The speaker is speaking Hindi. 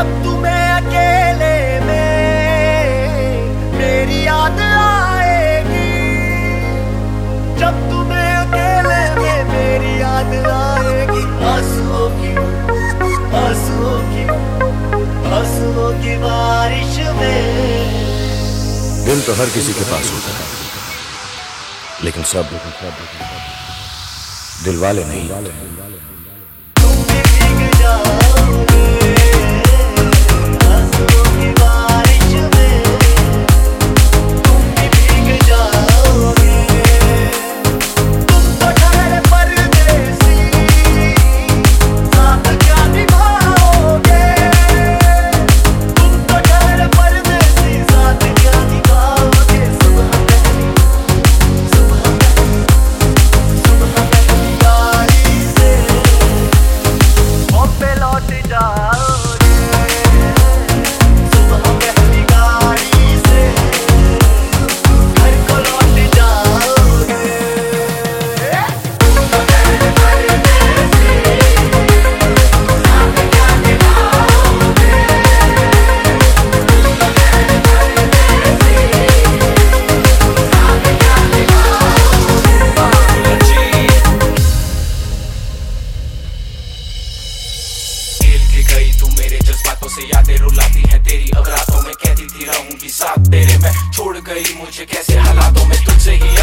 जब तुम्हें अकेले में मेरी याद आएगी, जब तुम्हें अकेले में मेरी याद आएगी, आंसुओं की आंसुओं की बारिश में। दिल तो हर किसी के पास होता है, लेकिन सब दिल वाले नहीं। तुम भी भीग जाओगे आंसुओं की बारिश में, तुम भी भीग जाओगे। तुम तो ठहरे परदेसी, साथ क्या निभाओगे। तुम तो ठहरे परदेसी, साथ क्या निभाओगे। सुबह पहली गाड़ी से पे लौट जाओगे। सुबह पहली गाड़ी से घर को लौट जाओगे। तुम तो ठहरे परदेसी, साथ क्या निभाओगे। तुम तो ठहरे परदेसी, साथ क्या खेल के गई तू मेरे जज्बातों से, यादें रुलाती है तेरी। अब रातों में कहती थी रहूंगी साथ तेरे, मैं छोड़ गई मुझे कैसे हालातों में, तुझसे ही